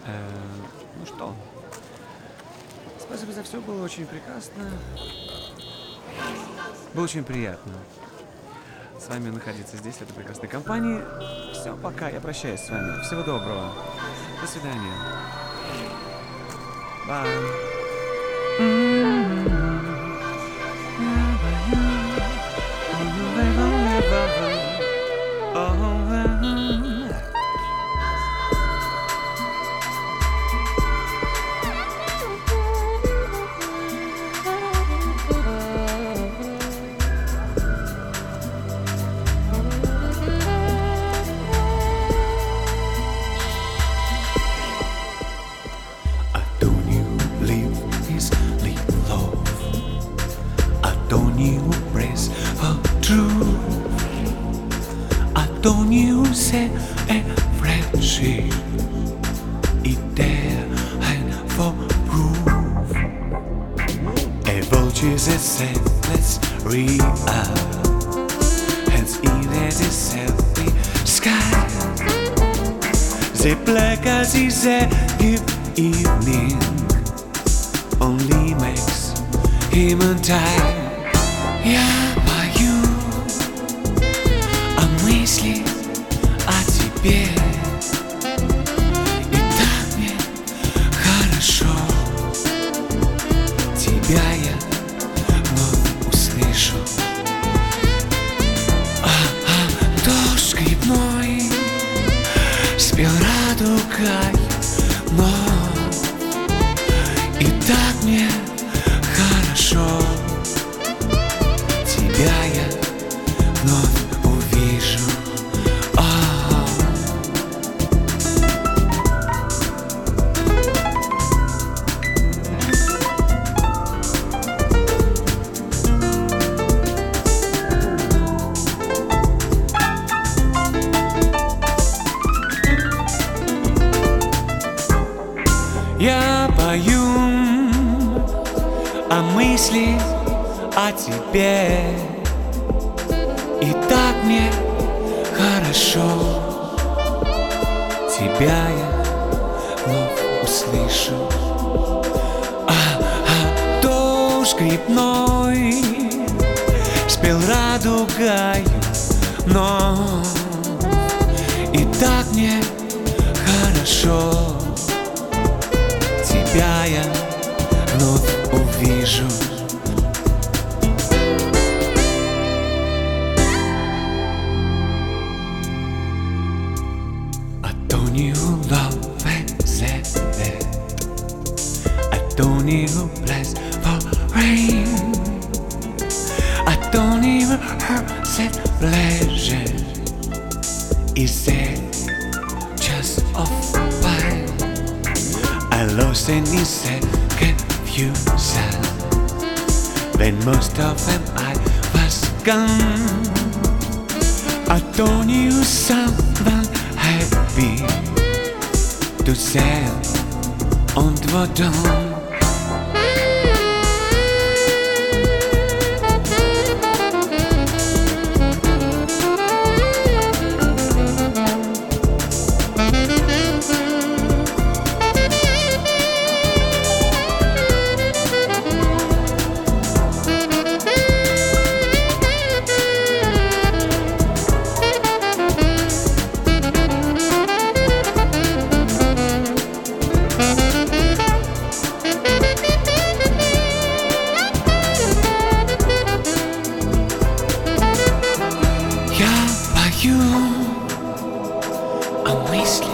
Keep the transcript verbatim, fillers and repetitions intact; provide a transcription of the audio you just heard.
Э, ну что, спасибо за все, было очень прекрасно. Было очень приятно с вами находиться здесь, в этой прекрасной компании. Все, пока, я прощаюсь с вами. Всего доброго. До свидания. Bye. Don't you say a friendship is there and for proof. A vulture that said let's read up hands in as a selfie sky. The black as is a give evening only makes him untie. Я пою о мысли о тебе, и так мне хорошо. Тебя я вновь услышу. А, а дождь скрипной спел радугой, но и так мне хорошо. Тебя я вновь увижу. А-а-а. Я пою о мысли о тебе, и так мне хорошо. Тебя я вновь услышу. А, а дождь скрипной спел радугою, но и так мне хорошо. Тебя я вновь увижу. Don't you love and set it? I don't even bless for rain. I don't even hurt that pleasure. Is it just a fine? I lost any second confusion when most of them I was gone. I don't use someone happy to sail on the dawn. Я пою о мысли